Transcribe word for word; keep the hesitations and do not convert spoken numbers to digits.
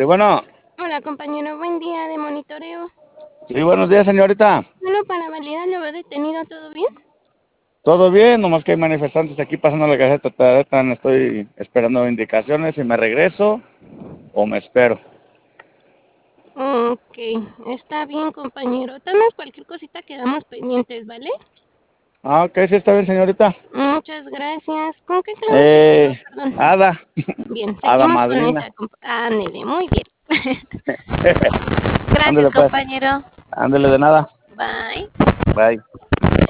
Sí, bueno. Hola, compañero, buen día de monitoreo. Sí, buenos días, señorita. Bueno, para validar lo veo detenido, ¿todo bien? Todo bien, nomás que hay manifestantes aquí pasando la caseta Tareta. Estoy esperando indicaciones si me regreso o me espero. Ok, está bien, compañero. También cualquier cosita quedamos pendientes, ¿vale? Ah, ok, sí está bien, señorita. Muchas gracias. ¿Con qué quedamos? Eh, Perdón. Ada, Bien, Ada seguimos con madrina. esa. compa- Ándele, muy bien. Gracias, Ándele pues, compañero. ándele de nada. Bye. Bye.